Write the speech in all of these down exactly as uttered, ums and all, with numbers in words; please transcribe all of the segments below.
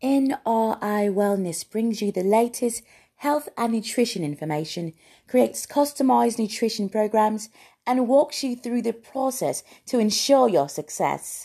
N R I Wellness brings you the latest health and nutrition information, creates customized nutrition programs, and walks you through the process to ensure your success.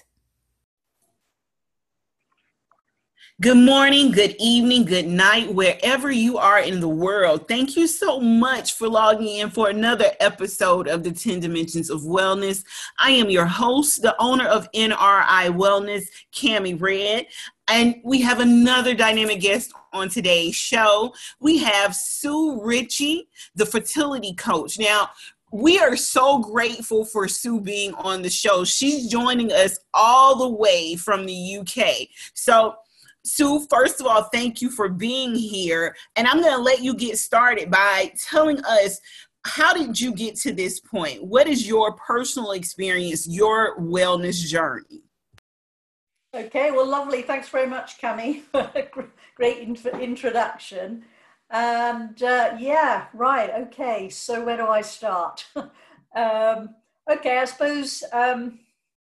Good morning, good evening, good night, wherever you are in the world. Thank you so much for logging in for another episode of the ten Dimensions of Wellness. I am your host, the owner of N R I Wellness, Cami Red. And we have another dynamic guest on today's show. We have Sue Ritchie, the fertility coach. Now, we are so grateful for Sue being on the show. She's joining us all the way from the U K. So, Sue, first of all, thank you for being here. And I'm going to let you get started by telling us, how did you get to this point? What is your personal experience, your wellness journey? Okay, well, lovely. Thanks very much, Cami. Great in- introduction. And uh, yeah, right. Okay, so where do I start? um, okay, I suppose um,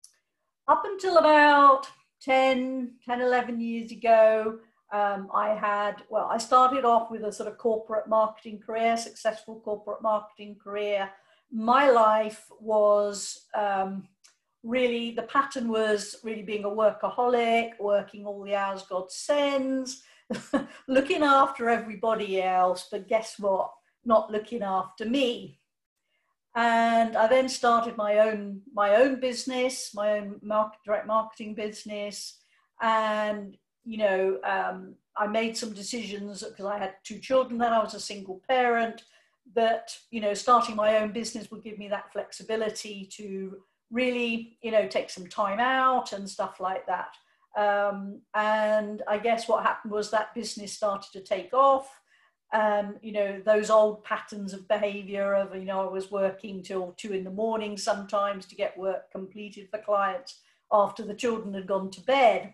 up until about ten, eleven years ago, um, I had, well, I started off with a sort of corporate marketing career, successful corporate marketing career. My life was um, really, the pattern was really being a workaholic, working all the hours God sends, looking after everybody else, but guess what? Not looking after me. And I then started my own my own business, my own market, direct marketing business. And, you know, um, I made some decisions because I had two children then, I was a single parent, that, you know, starting my own business would give me that flexibility to really, you know, take some time out and stuff like that. Um, and I guess what happened was that business started to take off. And, you know, those old patterns of behavior of, you know, I was working till two in the morning sometimes to get work completed for clients after the children had gone to bed.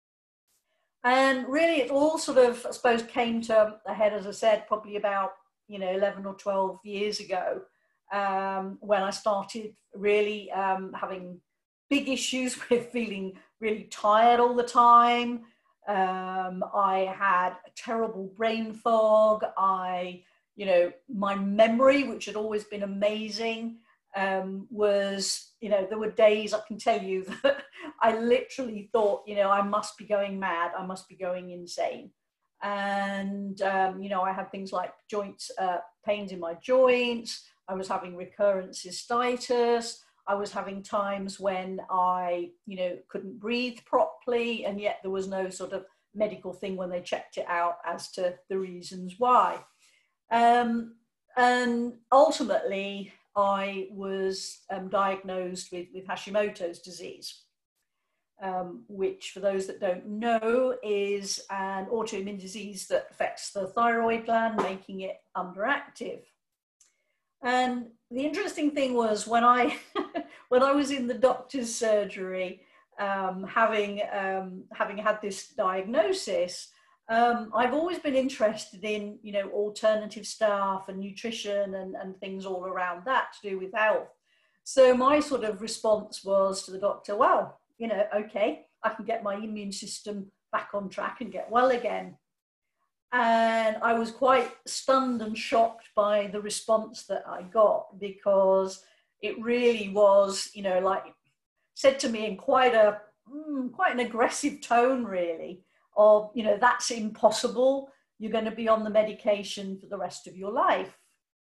And really it all sort of, I suppose, came to a head, as I said, probably about, you know, eleven or twelve years ago, um, when I started really um, having big issues with feeling really tired all the time. Um, I had a terrible brain fog. I, you know, my memory, which had always been amazing, um, was, you know, there were days I can tell you that I literally thought, you know, I must be going mad. I must be going insane. And, um, you know, I had things like joints, uh, pains in my joints. I was having recurrent cystitis. I was having times when I, you know, couldn't breathe properly, and yet there was no sort of medical thing when they checked it out as to the reasons why. Um, and ultimately, I was um, diagnosed with, with Hashimoto's disease, um, which, for those that don't know, is an autoimmune disease that affects the thyroid gland, making it underactive. And the interesting thing was when I, when I was in the doctor's surgery, um, having, um, having had this diagnosis, um, I've always been interested in, you know, alternative stuff and nutrition and, and things all around that to do with health. So my sort of response was to the doctor, well, you know, okay, I can get my immune system back on track and get well again. And I was quite stunned and shocked by the response that I got, because it really was, you know, like said to me in quite a, mm, quite an aggressive tone, really, of, you know, that's impossible. You're going to be on the medication for the rest of your life.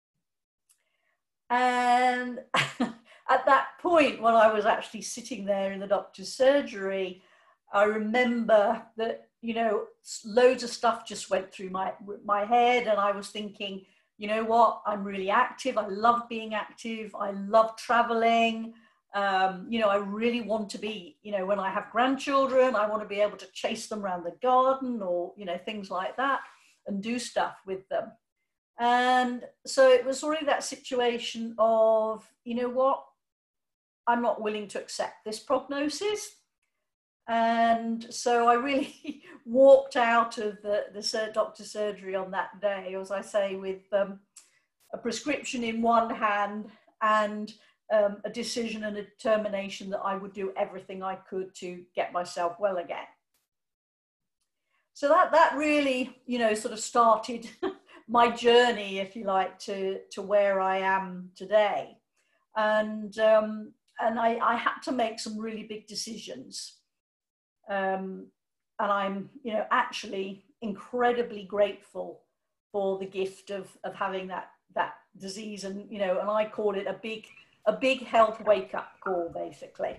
And at that point, when I was actually sitting there in the doctor's surgery, I remember that, you know, loads of stuff just went through my, my head, and I was thinking, you know what, I'm really active. I love being active. I love traveling. Um, you know, I really want to be, you know, when I have grandchildren, I want to be able to chase them around the garden or, you know, things like that and do stuff with them. And so it was really that situation of, you know what, I'm not willing to accept this prognosis. And so I really walked out of the, the doctor's surgery on that day, as I say, with um, a prescription in one hand and um, a decision and a determination that I would do everything I could to get myself well again. so that, that really, you know, sort of started my journey, if you like, to, to where I am today. And, um, and I, I had to make some really big decisions. Um, and I'm, you know, actually incredibly grateful for the gift of, of having that, that disease. And, you know, and I call it a big, a big health wake-up call, basically,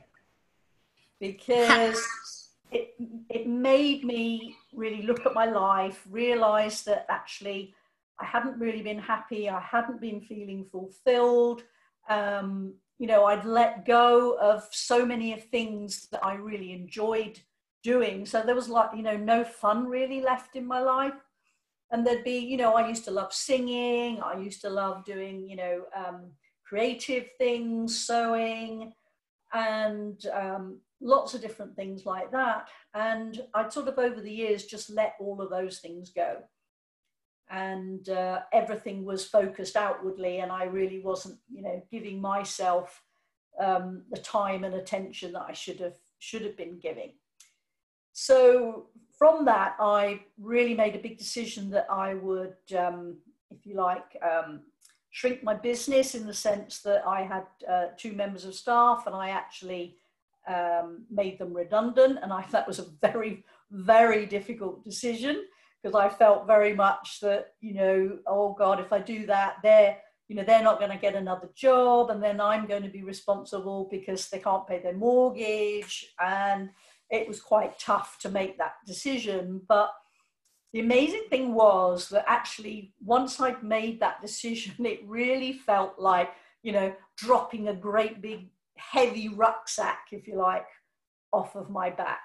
because it, it made me really look at my life, realize that actually I hadn't really been happy. I hadn't been feeling fulfilled. Um, you know, I'd let go of so many of things that I really enjoyed doing. So there was like, you know, no fun really left in my life. And there'd be, you know, I used to love singing. I used to love doing, you know, um, creative things, sewing, and um, lots of different things like that. And I'd sort of over the years just let all of those things go. And uh, everything was focused outwardly, and I really wasn't, you know, giving myself um, the time and attention that I should have should have been giving. So from that, I really made a big decision that I would, um, if you like, um, shrink my business, in the sense that I had uh, two members of staff, and I actually um, made them redundant. And I, that was a very, very difficult decision, because I felt very much that, you know, oh God, if I do that, they're, you know, they're not going to get another job, and then I'm going to be responsible because they can't pay their mortgage. And it was quite tough to make that decision. But the amazing thing was that actually, once I'd made that decision, it really felt like, you know, dropping a great big heavy rucksack, if you like, off of my back.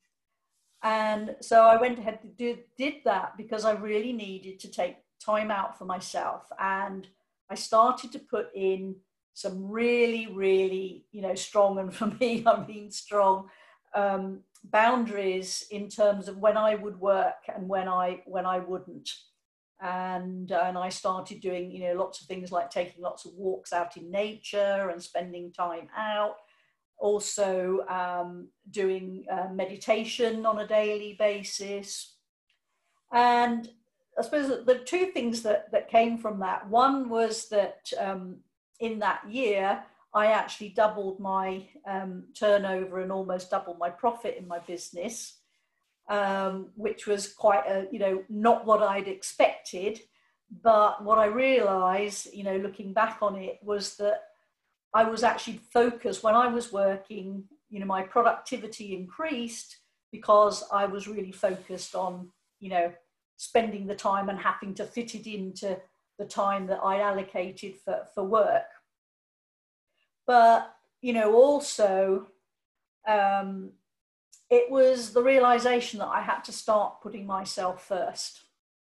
And so I went ahead and did, did that because I really needed to take time out for myself. And I started to put in some really, really, you know, strong, and for me, I mean strong, um, boundaries in terms of when I would work and when I, when I wouldn't. And, uh, and I started doing, you know, lots of things like taking lots of walks out in nature and spending time out. Also um, doing uh, meditation on a daily basis. And I suppose the two things that, that came from that, one was that um, in that year, I actually doubled my um, turnover and almost doubled my profit in my business, um, which was quite a, you know, not what I'd expected. But what I realized, you know, looking back on it, was that I was actually focused when I was working, you know, my productivity increased because I was really focused on, you know, spending the time and having to fit it into the time that I allocated for, for work. But, you know, also um, it was the realization that I had to start putting myself first.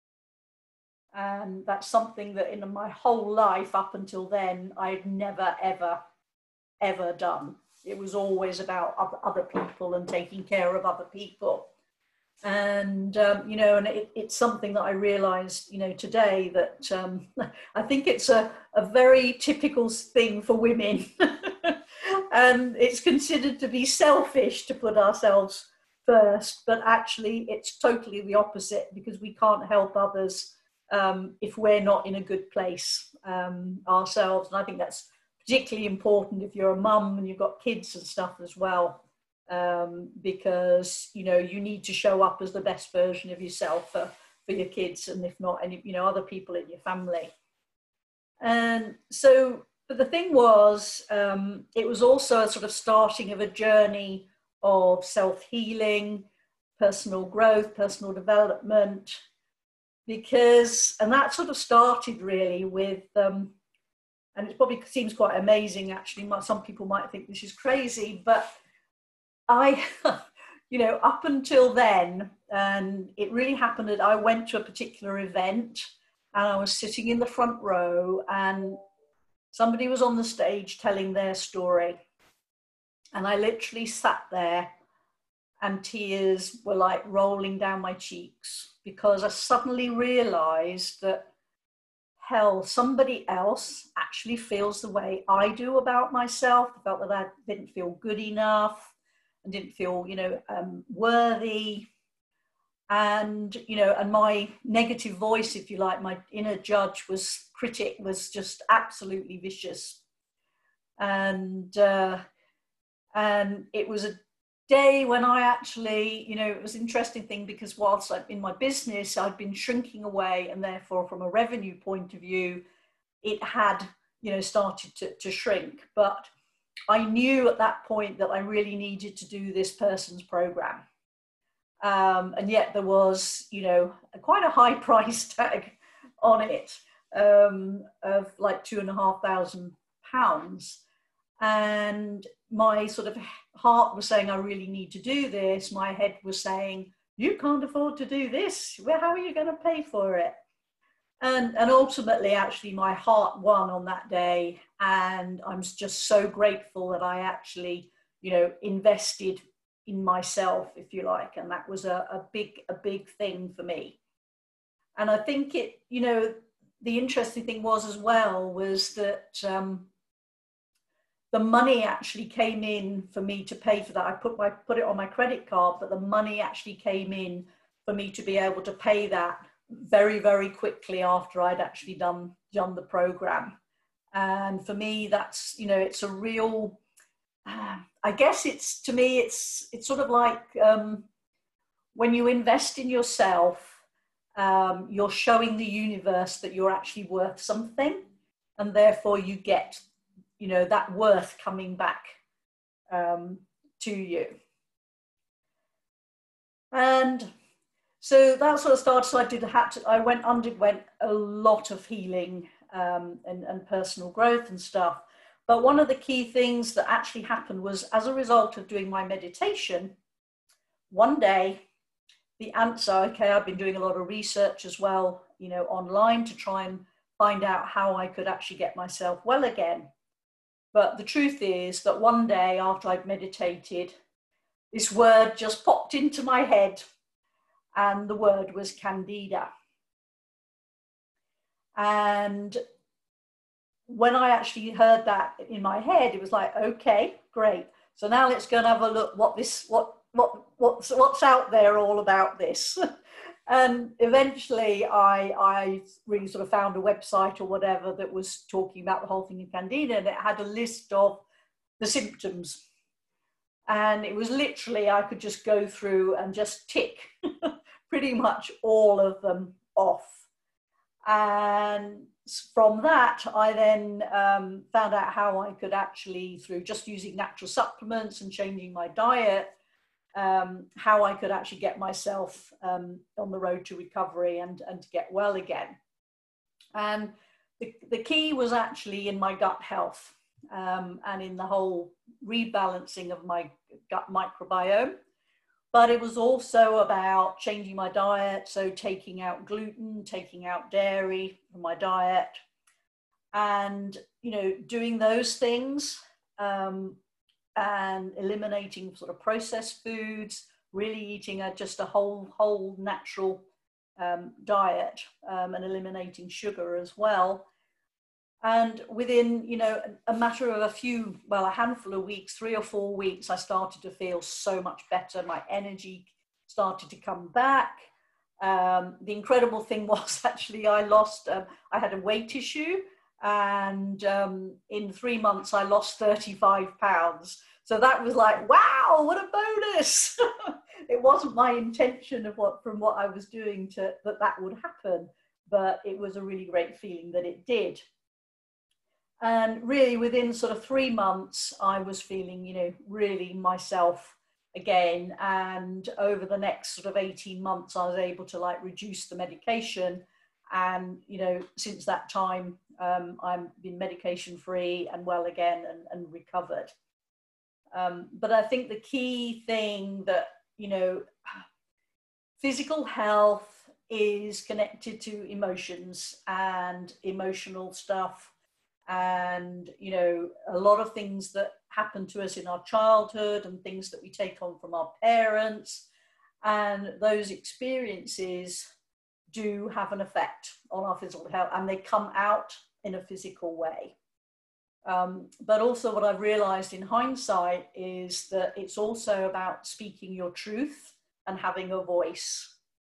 And that's something that in my whole life up until then, I'd never, ever, ever done. It was always about other people and taking care of other people. And, um, you know, and it, it's something that I realized, you know, today that um, I think it's a, a very typical thing for women. And it's considered to be selfish to put ourselves first, but actually it's totally the opposite, because we can't help others um, if we're not in a good place um, ourselves. And I think that's particularly important if you're a mum and you've got kids and stuff as well. Um, because, you know, you need to show up as the best version of yourself for, for your kids, and if not, any, you know, other people in your family. And so, but the thing was, um, it was also a sort of starting of a journey of self-healing, personal growth, personal development, because, and that sort of started really with, um, and it probably seems quite amazing actually, some people might think this is crazy, but I, you know, up until then, and it really happened that I went to a particular event and I was sitting in the front row and somebody was on the stage telling their story. And I literally sat there and tears were like rolling down my cheeks, because I suddenly realized that, hell, somebody else actually feels the way I do about myself. I felt that I didn't feel good enough. Didn't feel, you know, um, worthy. And, you know, and my negative voice, if you like, my inner judge was critic was just absolutely vicious. And, uh, and it was a day when I actually, you know, it was an interesting thing because whilst I'm in my business, I'd been shrinking away, and therefore from a revenue point of view, it had, you know, started to, to shrink. But I knew at that point that I really needed to do this person's program. Um, and yet there was, you know, a, quite a high price tag on it, um, of like two and a half thousand pounds. And my sort of heart was saying, I really need to do this. My head was saying, you can't afford to do this. Well, how are you going to pay for it? And, and ultimately, actually, my heart won on that day. And I'm just so grateful that I actually, you know, invested in myself, if you like. And that was a, a big, a big thing for me. And I think it, you know, the interesting thing was as well, was that um, the money actually came in for me to pay for that. I put my, put it on my credit card, but the money actually came in for me to be able to pay that very, very quickly after I'd actually done, done the program. And for me, that's, you know, it's a real, uh, I guess it's, to me, it's, it's sort of like um, when you invest in yourself, um, you're showing the universe that you're actually worth something, and therefore you get, you know, that worth coming back um, to you. And so that sort of started, so I did, had to, I went, underwent a lot of healing um, and, and personal growth and stuff. But one of the key things that actually happened was, as a result of doing my meditation, one day, the answer, okay, I've been doing a lot of research as well, you know, online to try and find out how I could actually get myself well again. But the truth is that one day after I'd meditated, this word just popped into my head, and the word was Candida. And when I actually heard that in my head, it was like, okay, great. So now let's go and have a look what this, what, what, what's, what's out there all about this. And eventually I, I really sort of found a website or whatever that was talking about the whole thing in Candida, and it had a list of the symptoms. And it was literally, I could just go through and just tick pretty much all of them off. And from that, I then um, found out how I could actually, through just using natural supplements and changing my diet, um, how I could actually get myself um, on the road to recovery and, and to get well again. And the, the key was actually in my gut health um, and in the whole rebalancing of my gut microbiome. But it was also about changing my diet, so taking out gluten, taking out dairy from my diet, and, you know, doing those things um, and eliminating sort of processed foods, really eating a, just a whole, whole natural um, diet um, and eliminating sugar as well. And within, you know, a matter of a few, well, a handful of weeks, three or four weeks, I started to feel so much better. My energy started to come back. Um, the incredible thing was actually I lost, um, I had a weight issue, and um, in three months I lost thirty-five pounds. So that was like, wow, what a bonus. It wasn't my intention of what, from what I was doing to, that that would happen, but it was a really great feeling that it did. And really within sort of three months, I was feeling, you know, really myself again. And over the next sort of eighteen months, I was able to like reduce the medication. And, you know, since that time, um, I've been medication free and well again and, and recovered. Um, but I think the key thing that, you know, physical health is connected to emotions and emotional stuff. And, you know, a lot of things that happen to us in our childhood and things that we take on from our parents, and those experiences do have an effect on our physical health, and they come out in a physical way. Um, but also what I've realized in hindsight is that it's also about speaking your truth and having a voice.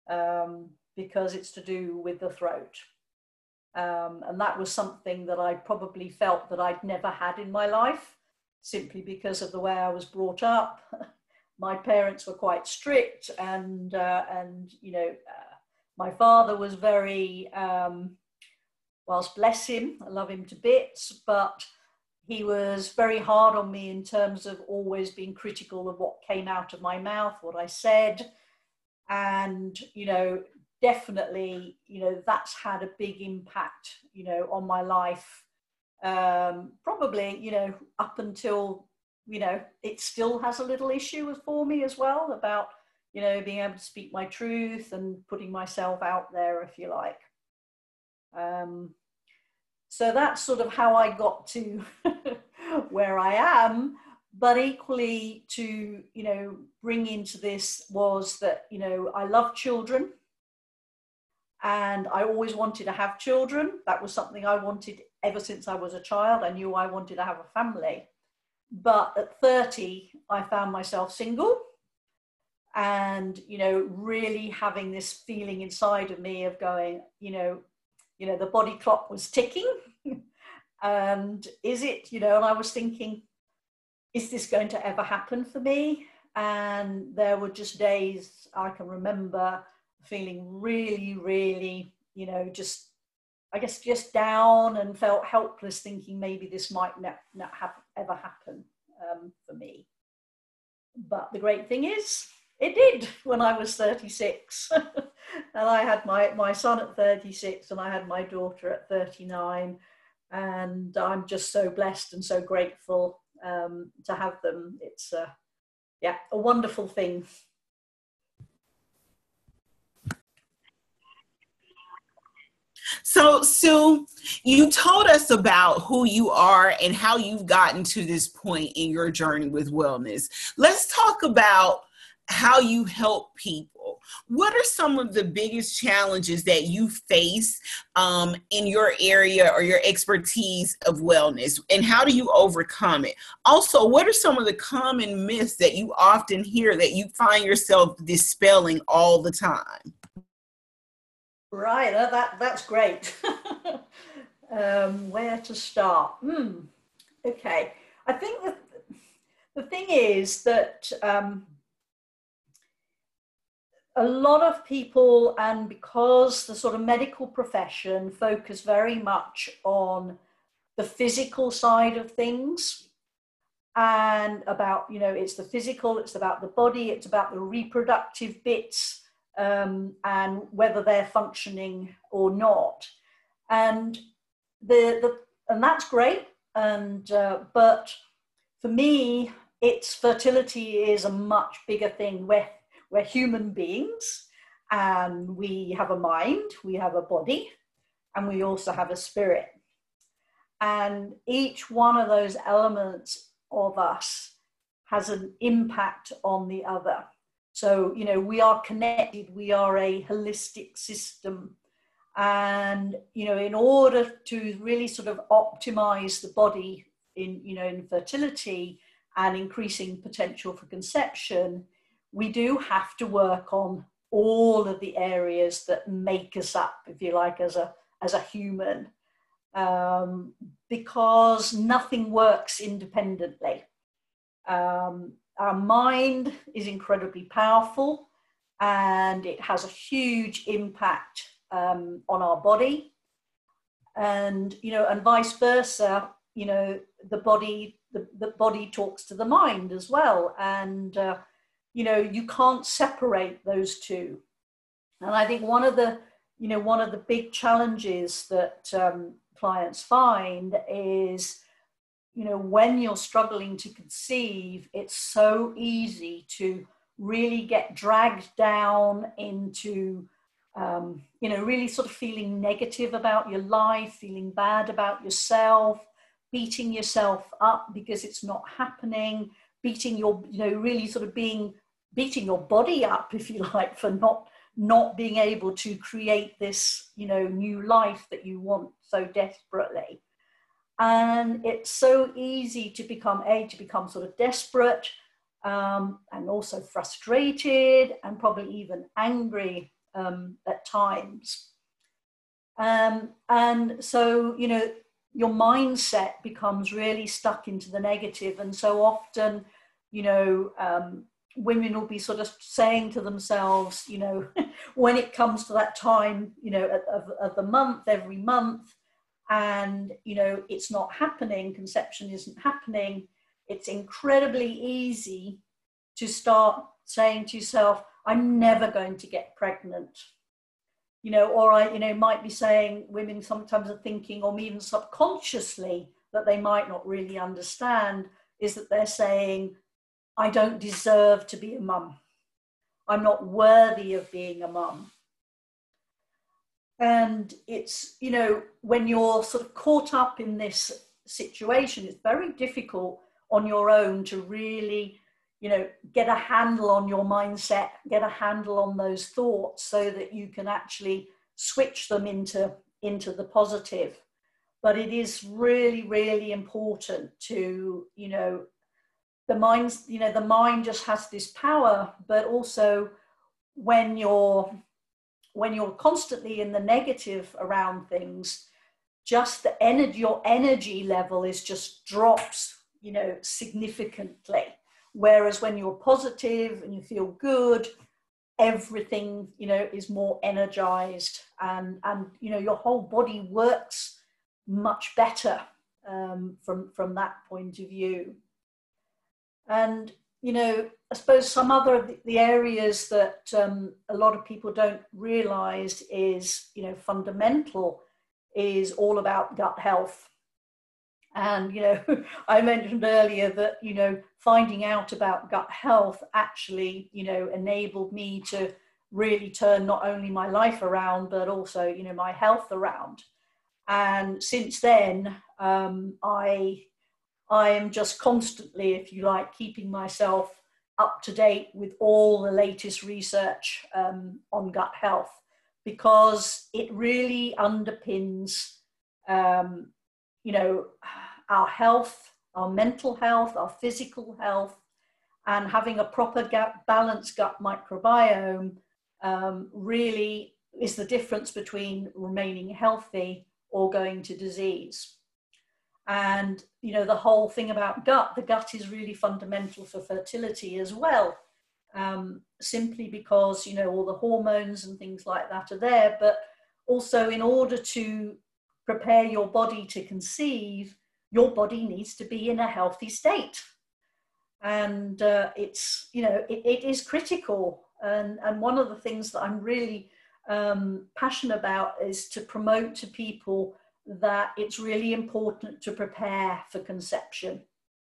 um, because it's to do with the throat. Um, and that was something that I probably felt that I'd never had in my life, simply because of the way I was brought up. My parents were quite strict, and, uh, and you know, uh, my father was very, um, whilst bless him, I love him to bits, but he was very hard on me in terms of always being critical of what came out of my mouth, what I said. And, you know, definitely, you know, that's had a big impact, you know, on my life. Um, probably, you know, up until, you know, it still has a little issue for me as well about, you know, being able to speak my truth and putting myself out there, if you like. Um, so that's sort of how I got to where I am. But equally to, you know, bring into this was that, you know, I love children and I always wanted to have children. That was something I wanted ever since I was a child. I knew I wanted to have a family. But at thirty, I found myself single and, you know, really having this feeling inside of me of going, you know, you know, the body clock was ticking. And is it, you know, and I was thinking, is this going to ever happen for me? And there were just days I can remember feeling really, really, you know, just, I guess, just down and felt helpless, thinking maybe this might not, not have ever happen um, for me. But the great thing is, it did when I was thirty-six. And I had my, my son at thirty-six and I had my daughter at thirty-nine. And I'm just so blessed and so grateful um, to have them. It's uh, yeah, a wonderful thing. So, Sue, you told us about who you are and how you've gotten to this point in your journey with wellness. Let's talk about how you help people. What are some of the biggest challenges that you face um, in your area or your expertise of wellness, and how do you overcome it? Also, what are some of the common myths that you often hear that you find yourself dispelling all the time? Right, uh, that, that's great. um, where to start? Hmm. Okay, I think that the thing is that um, a lot of people, and because the sort of medical profession focus very much on the physical side of things and about, you know, it's the physical, it's about the body, it's about the reproductive bits um, and whether they're functioning or not. And the, the and that's great. And uh, but for me, it's fertility is a much bigger thing. Where We're human beings and we have a mind, we have a body, and we also have a spirit. And each one of those elements of us has an impact on the other. So, you know, we are connected, we are a holistic system. And, you know, in order to really sort of optimize the body in, you know, in fertility and increasing potential for conception, we do have to work on all of the areas that make us up, if you like, as a, as a human, um, because nothing works independently. Um, our mind is incredibly powerful and it has a huge impact um, on our body. And, you know, and vice versa, you know, the body, the, the body talks to the mind as well. And, uh, you know, you can't separate those two. And I think one of the, you know, one of the big challenges that um, clients find is, you know, when you're struggling to conceive, it's so easy to really get dragged down into, um, you know, really sort of feeling negative about your life, feeling bad about yourself, beating yourself up because it's not happening, beating your, you know, really sort of being, beating your body up, if you like, for not, not being able to create this, you know, new life that you want so desperately. And it's so easy to become, A, to become sort of desperate um, and also frustrated and probably even angry um, at times. Um, and so, you know, your mindset becomes really stuck into the negative. And so often, you know, um, women will be sort of saying to themselves, you know, when it comes to that time, you know, of, of the month, every month, and, you know, it's not happening, conception isn't happening, it's incredibly easy to start saying to yourself, I'm never going to get pregnant. You know, or I, you know, might be saying, women sometimes are thinking, or even subconsciously, that they might not really understand, is that they're saying, I don't deserve to be a mum. I'm not worthy of being a mum. And it's, you know, when you're sort of caught up in this situation, it's very difficult on your own to really, you know, get a handle on your mindset, get a handle on those thoughts so that you can actually switch them into, into the positive. But it is really, really important to, you know, the mind, you know, the mind just has this power, but also when you're, when you're constantly in the negative around things, just the energy, your energy level is just drops, you know, significantly. Whereas when you're positive and you feel good, everything, you know, is more energized, and, and you know, your whole body works much better um, from, from that point of view. And, you know, I suppose some other of the, the areas that um, a lot of people don't realize is, you know, fundamental is all about gut health. And, you know, I mentioned earlier that, you know, finding out about gut health actually, you know, enabled me to really turn not only my life around, but also, you know, my health around. And since then, um, I, I am just constantly, if you like, keeping myself up to date with all the latest research um, on gut health, because it really underpins, um, you know, our health, our mental health, our physical health, and having a proper gut, balanced gut microbiome um, really is the difference between remaining healthy or going to disease. And, you know, the whole thing about gut, the gut is really fundamental for fertility as well, um, simply because, you know, all the hormones and things like that are there, but also in order to prepare your body to conceive, your body needs to be in a healthy state. And uh, it's, you know, it, it is critical. And, and one of the things that I'm really um, passionate about is to promote to people that it's really important to prepare for conception.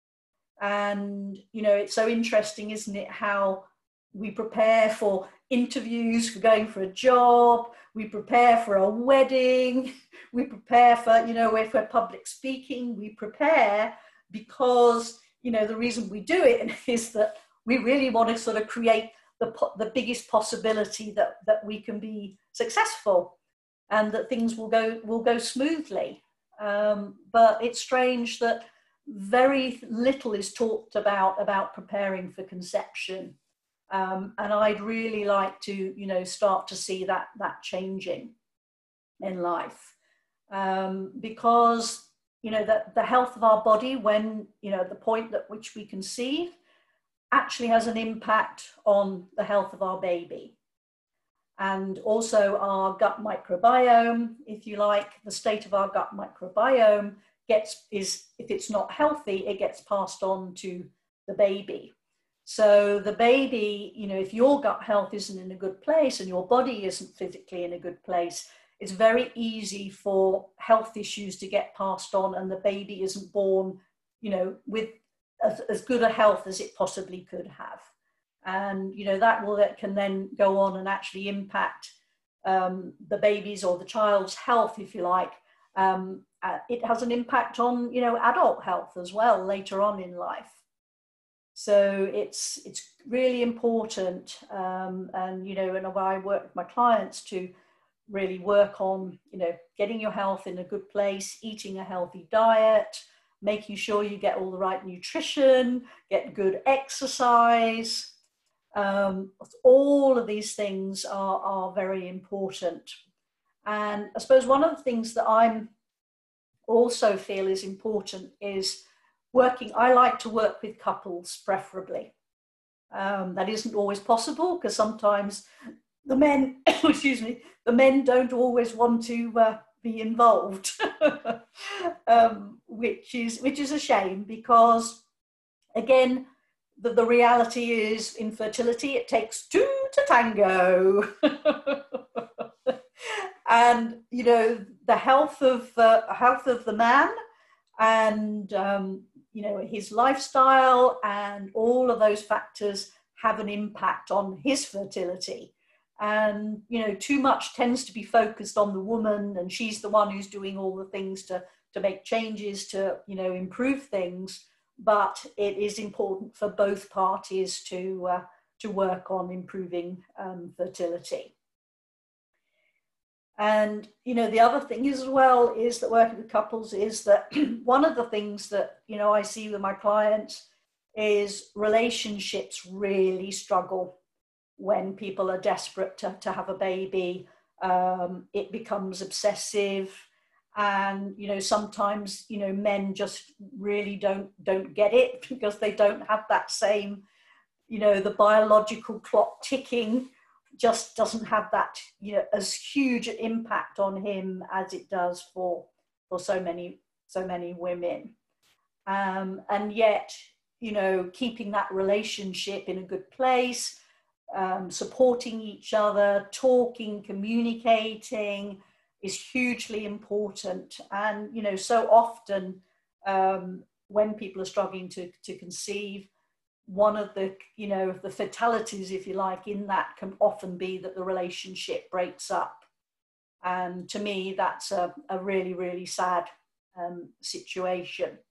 And, you know, it's so interesting, isn't it, how we prepare for interviews, for going for a job, we prepare for a wedding, we prepare for, you know, if we're public speaking, we prepare because, you know, the reason we do it is that we really want to sort of create the, the biggest possibility that, that we can be successful and that things will go, will go smoothly. Um, but it's strange that very little is talked about, about preparing for conception. Um, and I'd really like to, you know, start to see that, that changing in life. Um, because, you know, the, the health of our body when, you know, the point at which we conceive actually has an impact on the health of our baby. And also our gut microbiome, if you like, the state of our gut microbiome gets, is, if it's not healthy, it gets passed on to the baby. So the baby, you know, if your gut health isn't in a good place and your body isn't physically in a good place, it's very easy for health issues to get passed on and the baby isn't born, you know, with as, as good a health as it possibly could have. And, you know, that will, that can then go on and actually impact um, the baby's or the child's health, if you like. Um, uh, it has an impact on, you know, adult health as well later on in life. So it's, it's really important. Um, and, you know, and I work with my clients to really work on, you know, getting your health in a good place, eating a healthy diet, making sure you get all the right nutrition, get good exercise, Um, all of these things are, are very important. And I suppose one of the things that I'm also feel is important is working. I like to work with couples preferably. Um, that isn't always possible because sometimes the men, excuse me, the men don't always want to uh, be involved, um, which is which is a shame because, again, the, the reality is infertility. It takes two to tango, and you know the health of uh, health of the man, and um, you know his lifestyle, and all of those factors have an impact on his fertility. And, you know, too much tends to be focused on the woman, and she's the one who's doing all the things to, to make changes, to, you know, improve things. But it is important for both parties to, uh, to work on improving um, fertility. And, you know, the other thing as well is that working with couples is that one of the things that, you know, I see with my clients is relationships really struggle when people are desperate to, to have a baby. Um, it becomes obsessive, and you know sometimes you know men just really don't don't get it because they don't have that same, you know, the biological clock ticking just doesn't have that, you know, as huge an impact on him as it does for for so many so many women. Um, and yet, you know, keeping that relationship in a good place, Um, supporting each other, talking, communicating is hugely important. And, you know, so often um, when people are struggling to, to conceive, one of the, you know, the fatalities, if you like, in that can often be that the relationship breaks up. And to me, that's a, a really, really sad um, situation.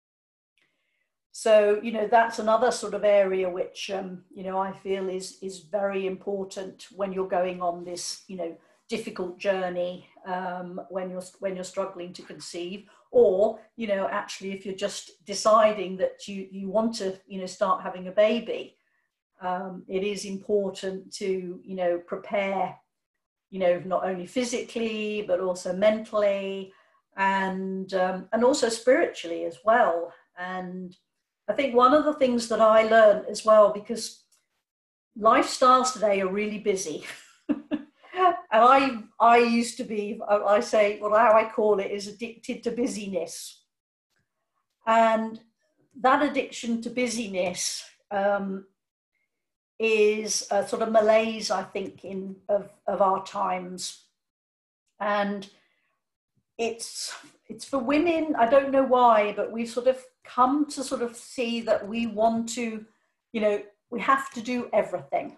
So, you know, that's another sort of area which, um, you know, I feel is is very important when you're going on this, you know, difficult journey, um, when you're when you're struggling to conceive, or, you know, actually if you're just deciding that you you want to, you know, start having a baby. Um, it is important to, you know, prepare, you know, not only physically but also mentally, and um, and also spiritually as well. And I think one of the things that I learned as well, because lifestyles today are really busy. And I, I used to be, I say, well, how I call it is addicted to busyness. And that addiction to busyness um, is a sort of malaise, I think, in of, of our times. And it's it's for women, I don't know why, but we've sort of come to sort of see that we want to, you know, we have to do everything.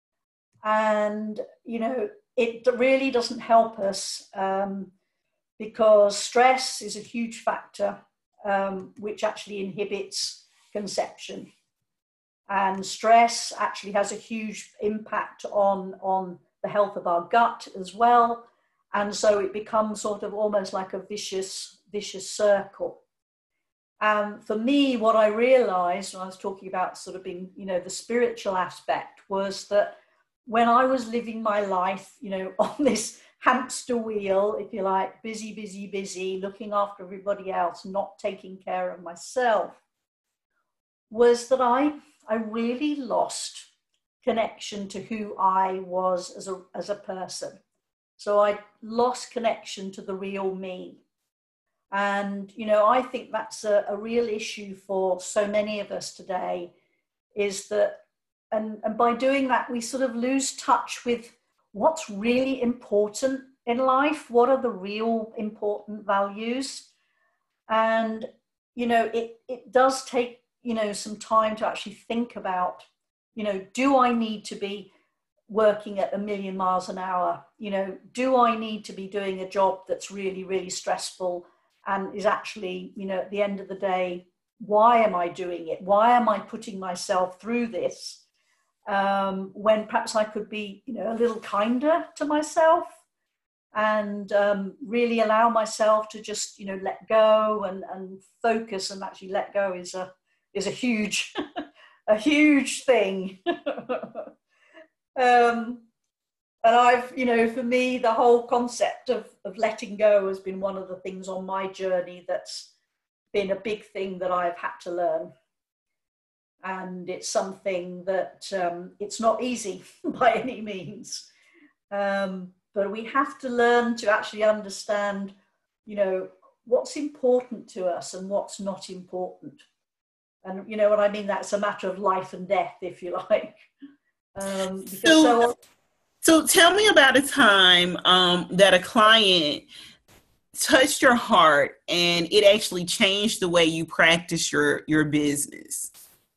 And, you know, it really doesn't help us um, because stress is a huge factor um, which actually inhibits conception. And stress actually has a huge impact on, on the health of our gut as well. And so it becomes sort of almost like a vicious, vicious circle. And for me, what I realized when I was talking about sort of being, you know, the spiritual aspect was that when I was living my life, you know, on this hamster wheel, if you like, busy, busy, busy, looking after everybody else, not taking care of myself, was that I, I really lost connection to who I was as a, as a person. So I lost connection to the real me. And, you know, I think that's a, a real issue for so many of us today, is that, and, and by doing that, we sort of lose touch with what's really important in life. What are the real important values? And, you know, it, it does take, you know, some time to actually think about, you know, do I need to be working at a million miles an hour? You know, do I need to be doing a job that's really, really stressful and is actually, you know, at the end of the day, why am I doing it? Why am I putting myself through this? Um, when perhaps I could be, you know, a little kinder to myself and um, really allow myself to just, you know, let go and, and focus. And actually let go is a, is a huge, a huge thing. um, and I've, you know, for me, the whole concept of, of letting go has been one of the things on my journey that's been a big thing that I've had to learn. And it's something that um, it's not easy by any means. Um, but we have to learn to actually understand, you know, what's important to us and what's not important. And you know what I mean? That's a matter of life and death, if you like. Um, because so, so, so tell me about a time um, that a client touched your heart and it actually changed the way you practice your, your business.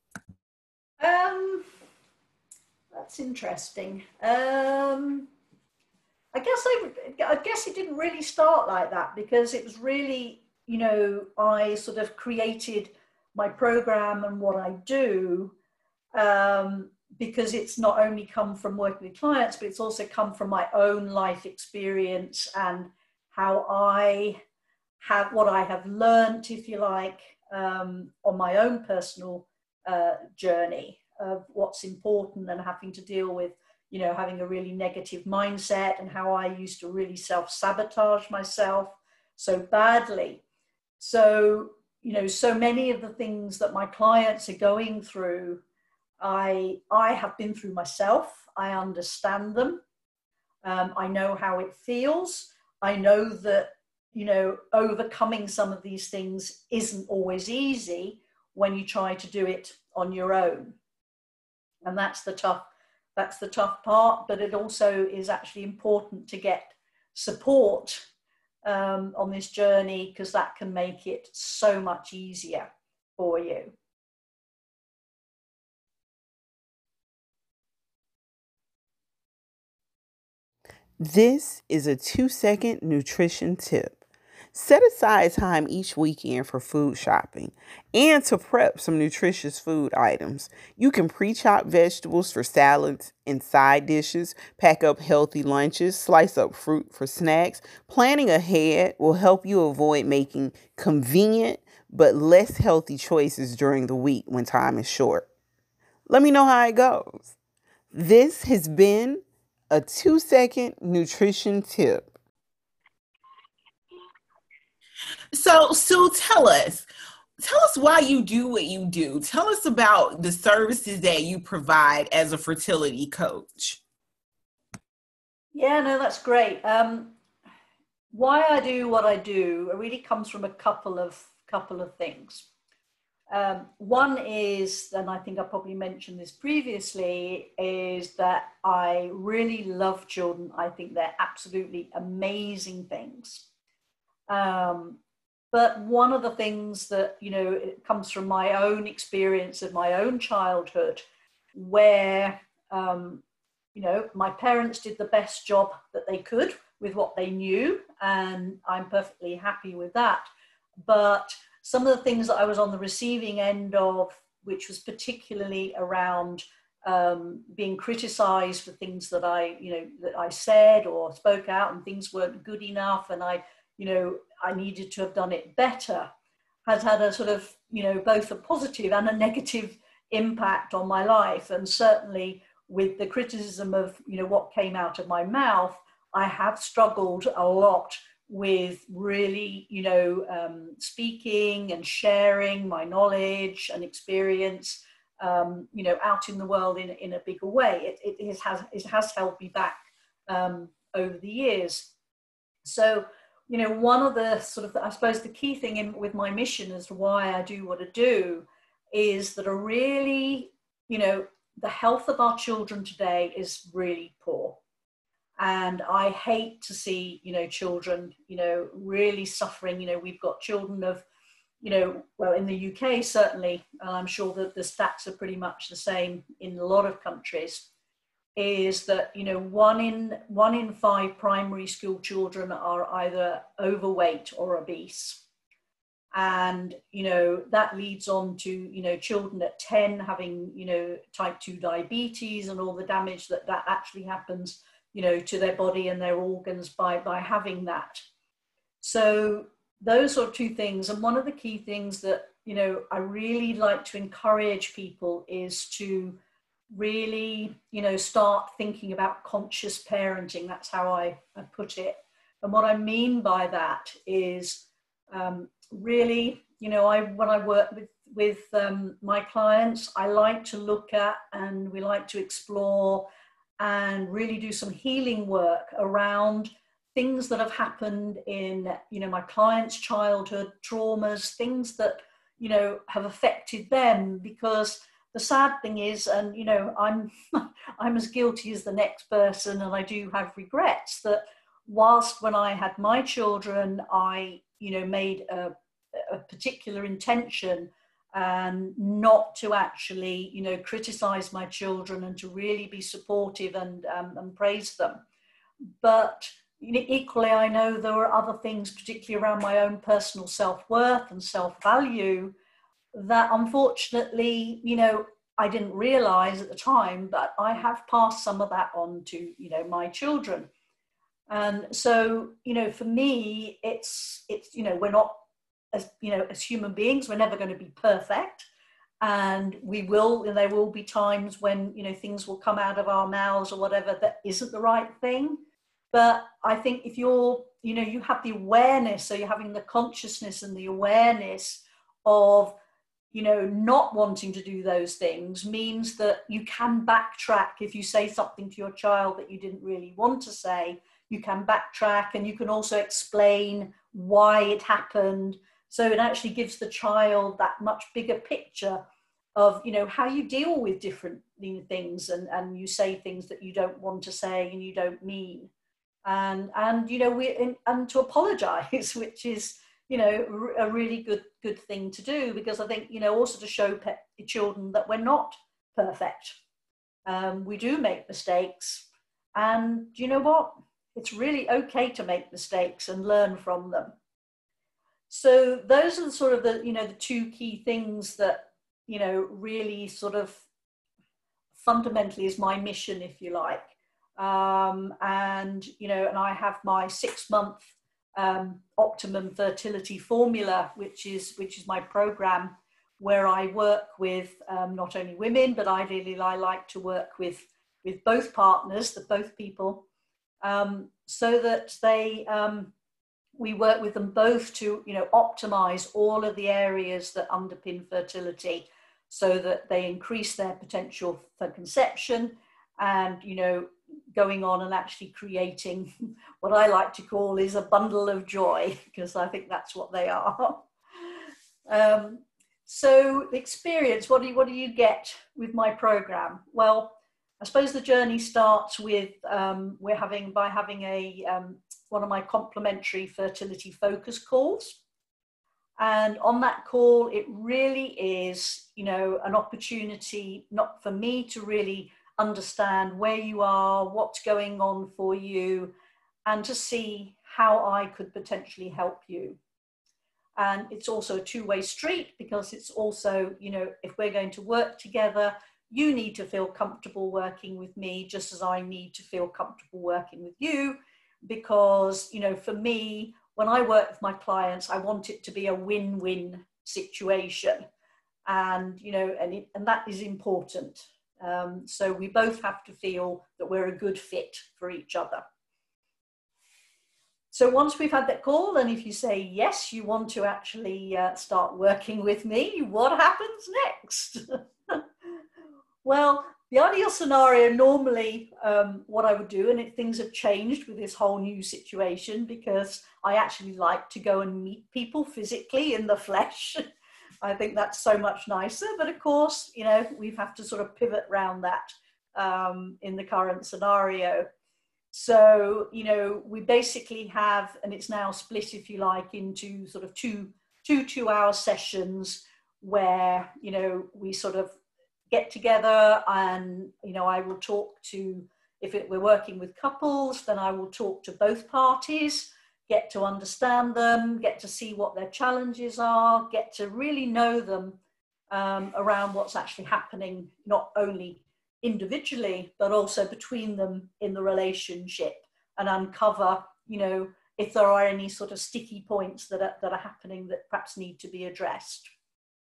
Um, that's interesting. Um, I guess I, I guess it didn't really start like that, because it was really, you know, I sort of created my program and what I do, um, because it's not only come from working with clients, but it's also come from my own life experience and how I have, what I have learned, if you like, um, on my own personal uh, journey of what's important, and having to deal with, you know, having a really negative mindset, and how I used to really self-sabotage myself so badly. So, you know, so many of the things that my clients are going through, I, I have been through myself. I understand them. Um, I know how it feels. I know that, you know, overcoming some of these things isn't always easy when you try to do it on your own. And that's the tough, that's the tough part, but it also is actually important to get support um, on this journey, because that can make it so much easier for you. This is a two-second nutrition tip. Set aside time each weekend for food shopping and to prep some nutritious food items. You can pre-chop vegetables for salads and side dishes, pack up healthy lunches, slice up fruit for snacks. Planning ahead will help you avoid making convenient but less healthy choices during the week when time is short. Let me know how it goes. This has been a two-second nutrition tip. So, Sue, tell us, tell us why you do what you do. Tell us about the services that you provide as a fertility coach. Yeah, no, that's great. Um, why I do what I do, it really comes from a couple of couple of things. Um, one is, and I think I probably mentioned this previously, is that I really love children. I think they're absolutely amazing things. Um, but one of the things that, you know, it comes from my own experience of my own childhood, where, um, you know, my parents did the best job that they could with what they knew, and I'm perfectly happy with that. But some of the things that I was on the receiving end of, which was particularly around um, being criticized for things that I, you know, that I said or spoke out, and things weren't good enough, and I, you know, I needed to have done it better, has had a sort of, you know, both a positive and a negative impact on my life. And certainly with the criticism of, you know, what came out of my mouth, I have struggled a lot with really, you know, um, speaking and sharing my knowledge and experience, um, you know, out in the world in, in a bigger way. It, it, has, it has held me back um, over the years. So, you know, one of the sort of, I suppose the key thing in, with my mission as to why I do what I do is that a really, you know, the health of our children today is really poor. And I hate to see, you know, children, you know, really suffering. You know, we've got children of, you know, well, in the U K, certainly, and I'm sure that the stats are pretty much the same in a lot of countries, is that, you know, one in one in five primary school children are either overweight or obese. And, you know, that leads on to, you know, children at ten having, you know, type two diabetes and all the damage that that actually happens, you know, to their body and their organs by, by having that. So those are two things. And one of the key things that you know, I really like to encourage people is to really, you know, start thinking about conscious parenting. That's how I, I put it. And what I mean by that is um, really, you know, I when I work with, with um, my clients, I like to look at and we like to explore and really do some healing work around things that have happened in, you know, my clients' childhood, traumas, things that, you know, have affected them. Because the sad thing is, and, you know, I'm, I'm as guilty as the next person, and I do have regrets that whilst when I had my children, I, you know, made a, a particular intention and not to actually, you know, criticize my children and to really be supportive and, um, and praise them. But you know, equally, I know there are other things, particularly around my own personal self-worth and self-value, that unfortunately, you know, I didn't realize at the time, but I have passed some of that on to, you know, my children. And so, you know, for me, it's, it's, you know, we're not, as, you know, as human beings, we're never going to be perfect. And we will, and there will be times when, you know, things will come out of our mouths or whatever that isn't the right thing. But I think if you're, you know, you have the awareness, so you're having the consciousness and the awareness of, you know, not wanting to do those things means that you can backtrack. If you say something to your child that you didn't really want to say, you can backtrack, and you can also explain why it happened. So it actually gives the child that much bigger picture of, you know, how you deal with different things, and, and you say things that you don't want to say and you don't mean. And, and you know, we, and, and to apologize, which is, you know, a really good, good thing to do, because I think, you know, also to show pet, children that we're not perfect. Um, we do make mistakes, and you know what? It's really okay to make mistakes and learn from them. So those are the sort of the, you know, the two key things that, you know, really sort of fundamentally is my mission, if you like. Um, and, you know, and I have my six month um, optimum fertility formula, which is, which is my program where I work with um, not only women, but ideally I like to work with, with both partners, the both people, um, so that they, um, we work with them both to, you know, optimize all of the areas that underpin fertility so that they increase their potential for conception and, you know, going on and actually creating what I like to call is a bundle of joy, because I think that's what they are. um, so the experience, what do you, what do you get with my program? Well, I suppose the journey starts with um, we're having by having a um, one of my complimentary fertility focus calls, and on that call it really is, you know, an opportunity not for me to really understand where you are, what's going on for you, and to see how I could potentially help you. And it's also a two-way street, because it's also, you know, if we're going to work together, you need to feel comfortable working with me just as I need to feel comfortable working with you. Because, you know, for me, when I work with my clients, I want it to be a win-win situation. And, you know, and, it, and that is important. Um, so we both have to feel that we're a good fit for each other. So once we've had that call, and if you say, yes, you want to actually uh, start working with me, what happens next? Well, the ideal scenario normally um, what I would do, and it, things have changed with this whole new situation, because I actually like to go and meet people physically in the flesh. I think that's so much nicer. But of course, you know, we have to sort of pivot around that um, in the current scenario. So, you know, we basically have, and it's now split, if you like, into sort of two, two two-hour sessions where, you know, we sort of get together and, you know, I will talk to, if it, we're working with couples, then I will talk to both parties, get to understand them, get to see what their challenges are, get to really know them um, around what's actually happening, not only individually, but also between them in the relationship, and uncover, you know, if there are any sort of sticky points that are, that are happening that perhaps need to be addressed.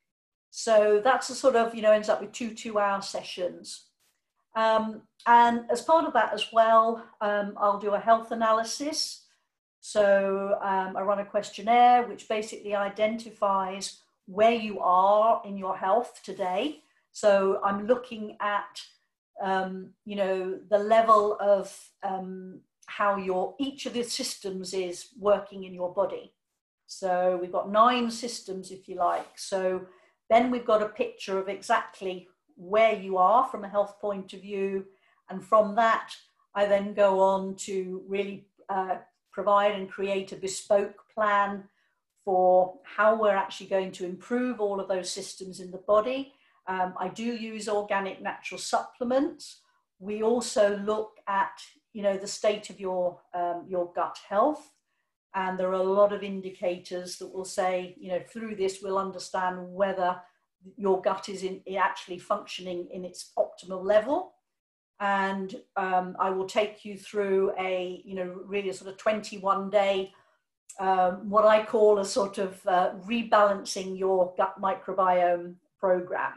So that's a sort of, you know, ends up with two two-hour sessions. Um, and as part of that as well, um, I'll do a health analysis. So um, I run a questionnaire which basically identifies where you are in your health today. So I'm looking at, um, you know, the level of um, how your each of the systems is working in your body. So we've got nine systems, if you like. So then we've got a picture of exactly where you are from a health point of view. And from that, I then go on to really uh, provide and create a bespoke plan for how we're actually going to improve all of those systems in the body. Um, I do use organic natural supplements. We also look at, you know, the state of your, um, your gut health. And there are a lot of indicators that will say, you know, through this, we'll understand whether your gut is in, actually functioning in its optimal level. And um, I will take you through a, you know, really a sort of twenty-one day, um, what I call a sort of uh, rebalancing your gut microbiome program.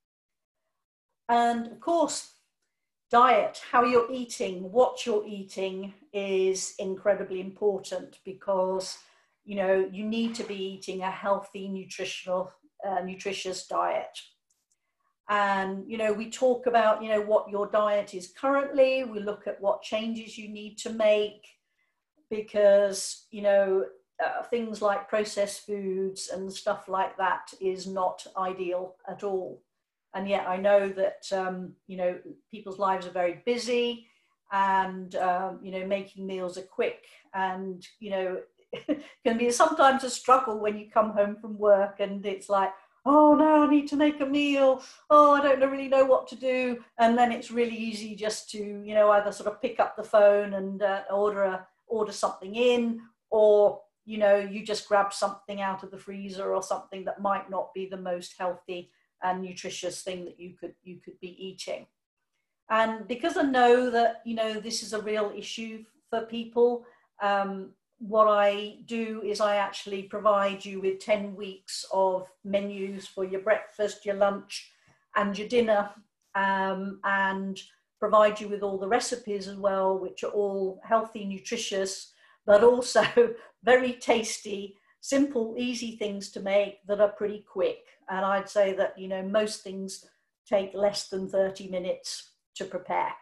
And of course, diet, how you're eating, what you're eating is incredibly important, because, you know, you need to be eating a healthy, nutritional, uh, nutritious diet. And, you know, we talk about, you know, what your diet is currently. We look at what changes you need to make, because, you know, uh, things like processed foods and stuff like that is not ideal at all. And yet I know that, um, you know, people's lives are very busy, and, um, you know, making meals are quick, and, you know, can be sometimes a struggle when you come home from work and it's like, oh no, I need to make a meal. Oh, I don't really know what to do. And then it's really easy just to, you know, either sort of pick up the phone and uh, order a, order something in, or, you know, you just grab something out of the freezer or something that might not be the most healthy and nutritious thing that you could you could be eating. And because I know that, you know, this is a real issue for people, um, what I do is I actually provide you with ten weeks of menus for your breakfast, your lunch, and your dinner, um, and provide you with all the recipes as well, which are all healthy, nutritious, but also very tasty, simple, easy things to make that are pretty quick. And I'd say that, you know, most things take less than thirty minutes to prepare.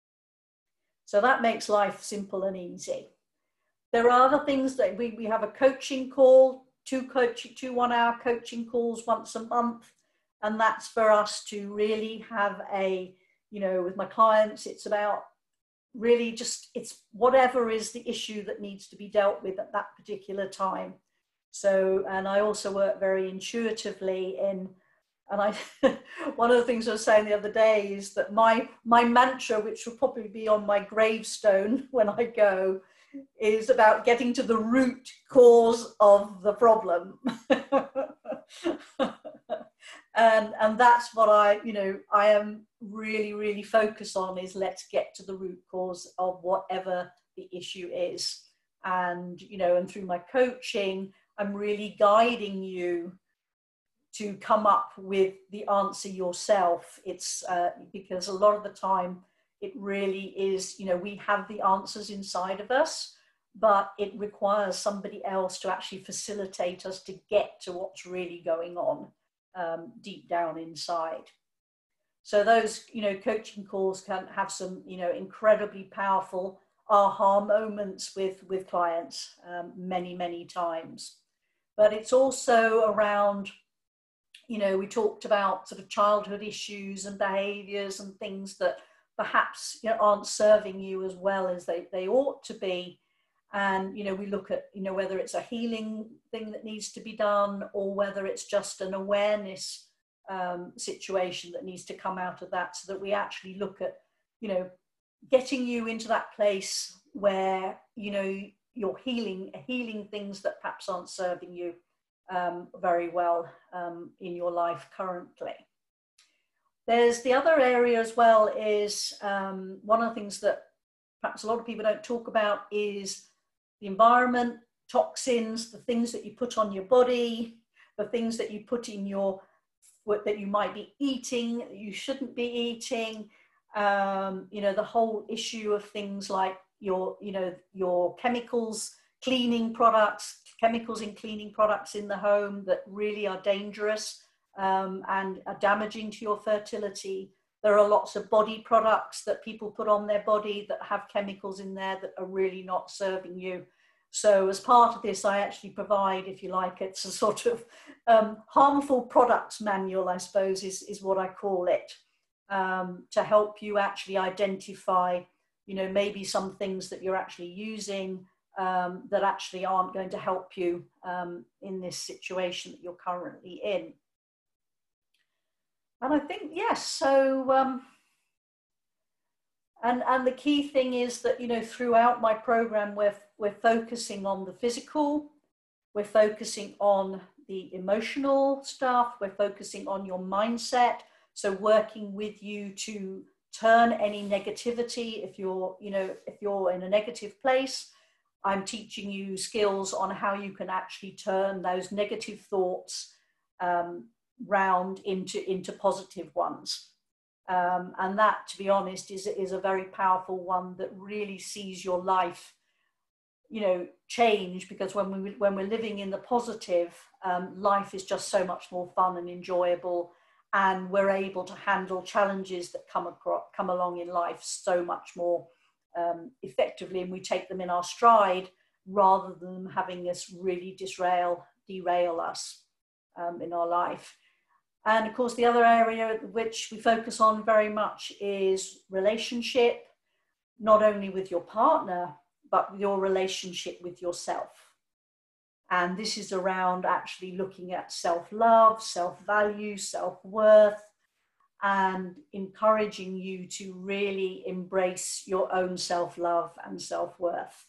So that makes life simple and easy. There are other things that we, we have a coaching call, two, coach, two one hour coaching calls once a month. And that's for us to really have a, you know, with my clients, it's about really just, it's whatever is the issue that needs to be dealt with at that particular time. So, and I also work very intuitively in, and I, one of the things I was saying the other day is that my, my mantra, which will probably be on my gravestone when I go, is about getting to the root cause of the problem. and, and that's what I, you know, I am really, really focused on, is let's get to the root cause of whatever the issue is. And, you know, and through my coaching, I'm really guiding you to come up with the answer yourself. It's uh, because a lot of the time it really is, you know, we have the answers inside of us, but it requires somebody else to actually facilitate us to get to what's really going on um, deep down inside. So those, you know, coaching calls can have some, you know, incredibly powerful aha moments with, with clients um, many, many times. But it's also around, you know, we talked about sort of childhood issues and behaviors and things that perhaps, you know, aren't serving you as well as they, they ought to be. And, you know, we look at, you know, whether it's a healing thing that needs to be done, or whether it's just an awareness um, situation that needs to come out of that, so that we actually look at, you know, getting you into that place where, you know, you're healing, healing things that perhaps aren't serving you um, very well um, in your life currently. There's the other area as well is um, one of the things that perhaps a lot of people don't talk about is the environment, toxins, the things that you put on your body, the things that you put in your what, that you might be eating, that you shouldn't be eating. Um, you know, the whole issue of things like your, you know, your chemicals, cleaning products, chemicals in cleaning products in the home that really are dangerous um, and are damaging to your fertility. There are lots of body products that people put on their body that have chemicals in there that are really not serving you. So as part of this, I actually provide, if you like, it's a sort of um, harmful products manual, I suppose, is, is what I call it, um, to help you actually identify, you know, maybe some things that you're actually using um, that actually aren't going to help you um, in this situation that you're currently in. And I think, yes, so, um, and, and the key thing is that, you know, throughout my program, we're, we're focusing on the physical, we're focusing on the emotional stuff, we're focusing on your mindset. So working with you to turn any negativity, if you're, you know, if you're in a negative place, I'm teaching you skills on how you can actually turn those negative thoughts um, round into, into positive ones. Um, and that, to be honest, is, is a very powerful one that really sees your life, you know, change, because when, we, when we're living in the positive, um, life is just so much more fun and enjoyable, and we're able to handle challenges that come, across, come along in life so much more um, effectively, and we take them in our stride rather than having us really disrail, derail us um, in our life. And of course, the other area which we focus on very much is relationship, not only with your partner, but your relationship with yourself. And this is around actually looking at self-love, self-value, self-worth, and encouraging you to really embrace your own self-love and self-worth.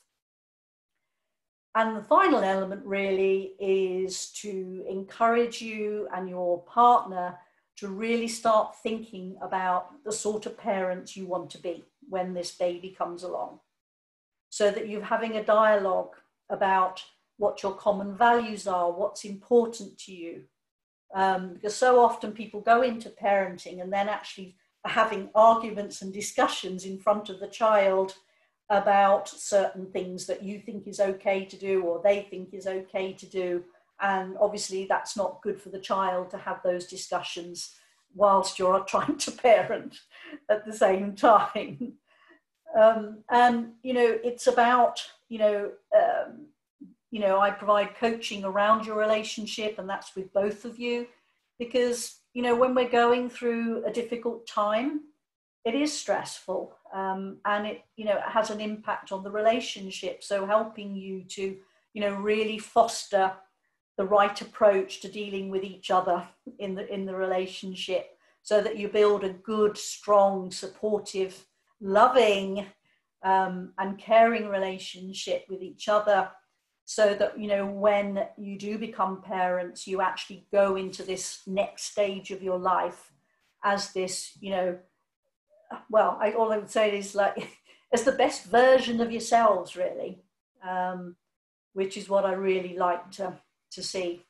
And the final element really is to encourage you and your partner to really start thinking about the sort of parents you want to be when this baby comes along. So that you're having a dialogue about what your common values are, what's important to you. Um, because so often people go into parenting and then actually are having arguments and discussions in front of the child about certain things that you think is okay to do or they think is okay to do. And obviously that's not good for the child to have those discussions whilst you're trying to parent at the same time. Um, and, you know, it's about, you know, um, you know, I provide coaching around your relationship, and that's with both of you, because, you know, when we're going through a difficult time, it is stressful, um, and it, you know, it has an impact on the relationship. So helping you to, you know, really foster the right approach to dealing with each other in the, in the relationship, so that you build a good, strong, supportive, loving um, and caring relationship with each other, so that, you know, when you do become parents, you actually go into this next stage of your life as this, you know, well, I, all I would say is like, as the best version of yourselves, really, um, which is what I really like to, to see.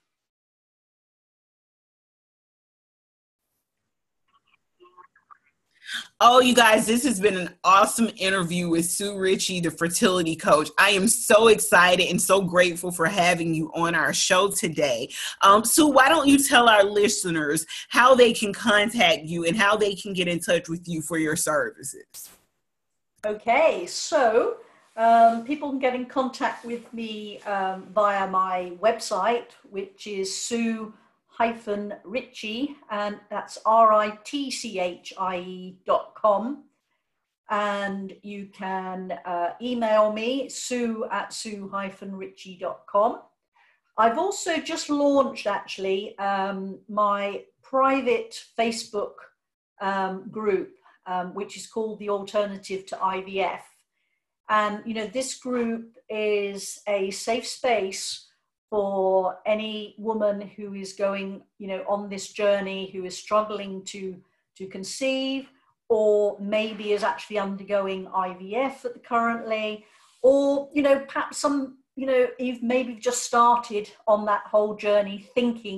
Oh, you guys, this has been an awesome interview with Sue Ritchie, the fertility coach. I am so excited and so grateful for having you on our show today. Um, Sue, why don't you tell our listeners how they can contact you and how they can get in touch with you for your services? Okay, so um, people can get in contact with me um, via my website, which is Sue hyphen Ritchie, and that's R I T C H I E dot com. And you can uh, email me, Sue at Sue hyphen Ritchie dot com. I've also just launched, actually, um, my private Facebook um, group, um, which is called The Alternative to I V F. And, you know, this group is a safe space for any woman who is going, you know, on this journey, who is struggling to, to conceive, or maybe is actually undergoing I V F at the currently, or, you know, perhaps some, you know, you've maybe just started on that whole journey thinking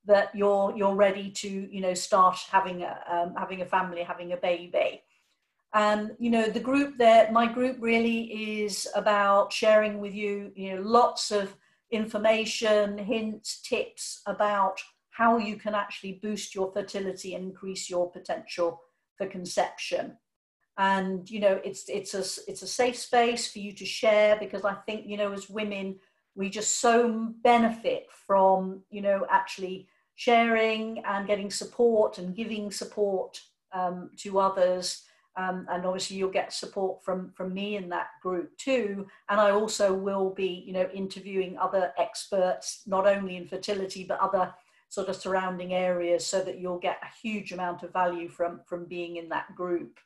that you're you're ready to, you know, start having a um, having a family, having a baby. And, you know, the group there, my group really is about sharing with you, you know, lots of information, hints, tips about how you can actually boost your fertility and increase your potential for conception. And, you know, it's it's a it's a safe space for you to share, because I think, you know, as women, we just so benefit from, you know, actually sharing and getting support and giving support um, to others. Um, and obviously you'll get support from, from me in that group too. And I also will be, you know, interviewing other experts, not only in fertility, but other sort of surrounding areas, so that you'll get a huge amount of value from, from being in that group.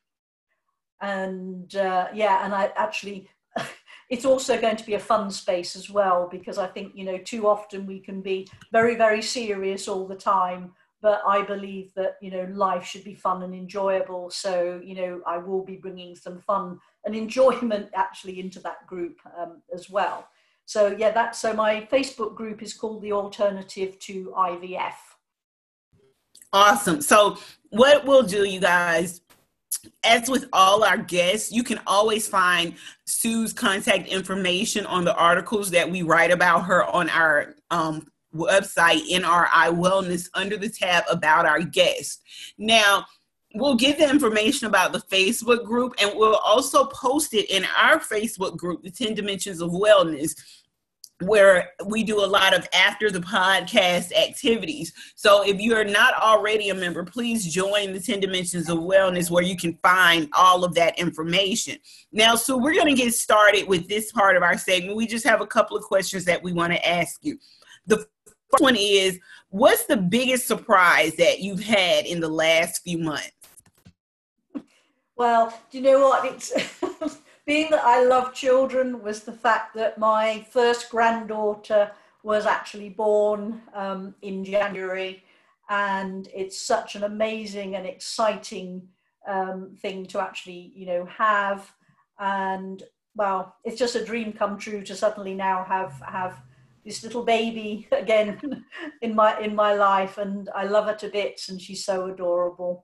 And uh, yeah, and I actually, it's also going to be a fun space as well, because I think, you know, too often we can be very, very serious all the time. But I believe that, you know, life should be fun and enjoyable. So, you know, I will be bringing some fun and enjoyment actually into that group um, as well. So, yeah, that's, so my Facebook group is called The Alternative to I V F. Awesome. So what we'll do, you guys, as with all our guests, you can always find Sue's contact information on the articles that we write about her on our um, website, N R I Wellness, under the tab about our guest. Now, we'll give the information about the Facebook group, and we'll also post it in our Facebook group, the ten Dimensions of Wellness, where we do a lot of after the podcast activities. So if you are not already a member, please join the ten Dimensions of Wellness, where you can find all of that information. Now, so we're going to get started with this part of our segment. We just have a couple of questions that we want to ask you. The first one is, what's the biggest surprise that you've had in the last few months? Well, do you know what? It's being that I love children, was the fact that my first granddaughter was actually born um, in January. And it's such an amazing and exciting um, thing to actually, you know, have. And well, it's just a dream come true to suddenly now have have this little baby again in my in my life, and I love her to bits, and she's so adorable.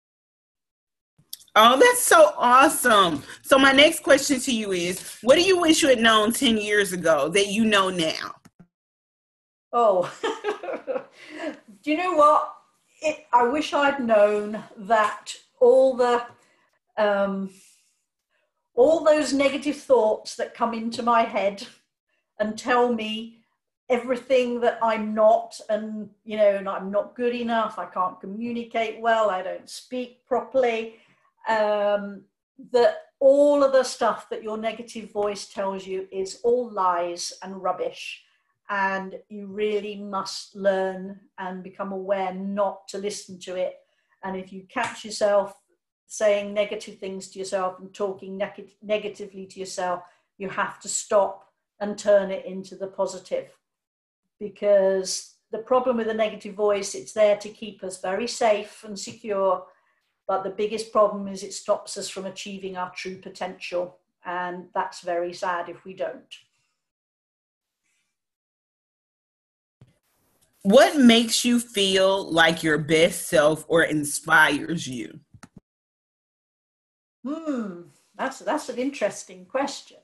Oh, that's so awesome. So my next question to you is, what do you wish you had known ten years ago that you know now? Oh, do you know what? It, I wish I'd known that all the um, all those negative thoughts that come into my head and tell me everything that I'm not, and, you know, and I'm not good enough, I can't communicate well, I don't speak properly, um, that all of the stuff that your negative voice tells you is all lies and rubbish. And you really must learn and become aware not to listen to it. And if you catch yourself saying negative things to yourself and talking neg- negatively to yourself, you have to stop and turn it into the positive. Because the problem with a negative voice, it's there to keep us very safe and secure. But the biggest problem is it stops us from achieving our true potential. And that's very sad if we don't. What makes you feel like your best self or inspires you? Hmm, that's, that's an interesting question.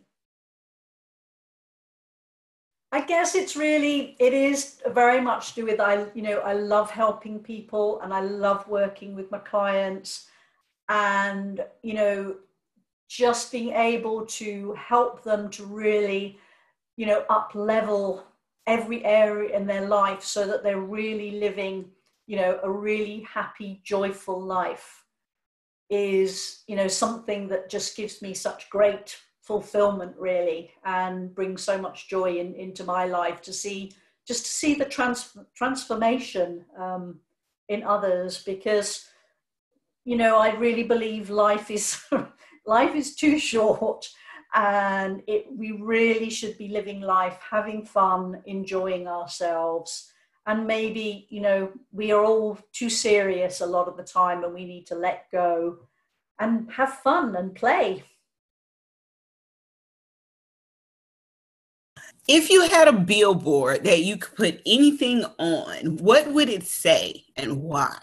I guess it's really, it is very much to do with, I, you know, I love helping people and I love working with my clients, and, you know, just being able to help them to really, you know, up level every area in their life so that they're really living, you know, a really happy, joyful life is, you know, something that just gives me such great fulfillment, really, and brings so much joy in, into my life to see, just to see the trans- transformation um, in others, because, you know, I really believe life is life is too short, and it we really should be living life, having fun, enjoying ourselves. And maybe, you know, we are all too serious a lot of the time, and we need to let go and have fun and play. If you had a billboard that you could put anything on, what would it say and why?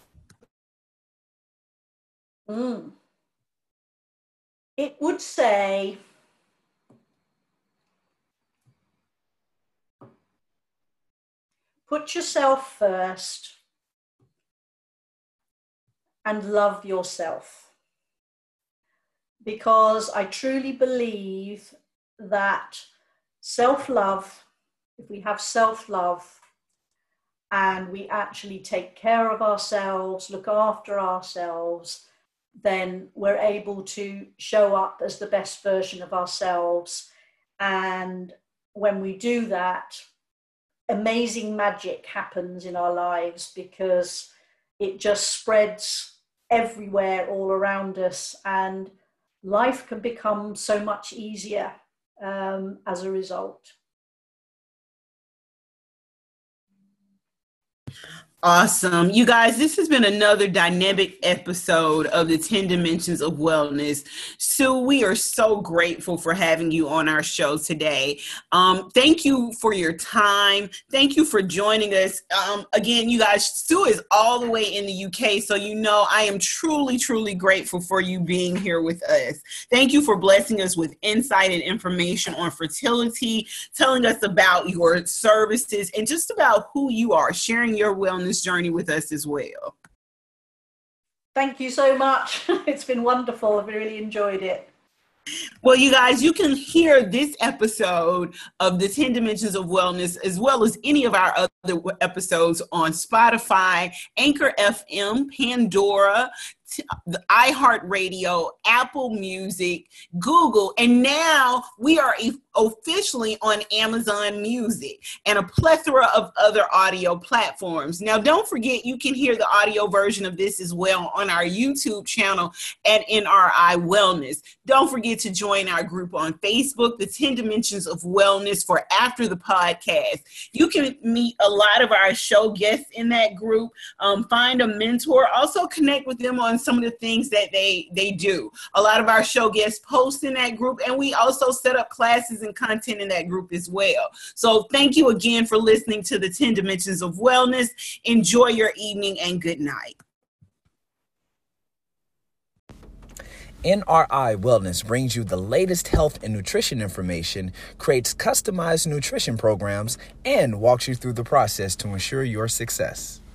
Mm. It would say, put yourself first and love yourself. Because I truly believe that self-love, if we have self-love and we actually take care of ourselves, look after ourselves, then we're able to show up as the best version of ourselves. And when we do that, amazing magic happens in our lives, because it just spreads everywhere all around us, and life can become so much easier um, as a result. Awesome. You guys, this has been another dynamic episode of the ten Dimensions of Wellness. Sue, we are so grateful for having you on our show today. Um, thank you for your time. Thank you for joining us. Um, again, you guys, Sue is all the way in the U K, so you know I am truly, truly grateful for you being here with us. Thank you for blessing us with insight and information on fertility, telling us about your services, and just about who you are, sharing your wellness journey with us as well. Thank you so much. It's been wonderful. I've really enjoyed it. Well, you guys, you can hear this episode of the ten Dimensions of Wellness, as well as any of our other episodes, on Spotify, Anchor F M, Pandora, the iHeartRadio, Apple Music, Google, and now we are officially on Amazon Music and a plethora of other audio platforms. Now, don't forget, you can hear the audio version of this as well on our YouTube channel at N R I Wellness. Don't forget to join our group on Facebook, the ten Dimensions of Wellness, for after the podcast. You can meet a lot of our show guests in that group, um, find a mentor, also connect with them on some of the things that they they do. A lot of our show guests post in that group, and we also set up classes and content in that group as well. So thank you again for listening to the ten Dimensions of Wellness. Enjoy your evening and good night. N R I Wellness brings you the latest health and nutrition information, creates customized nutrition programs, and walks you through the process to ensure your success.